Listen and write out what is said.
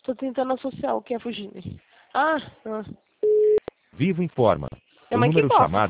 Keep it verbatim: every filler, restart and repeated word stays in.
Tô tentando associar o que é Fugine. Ah, ah. Vivo informa. É O uma número Kickbox. chamado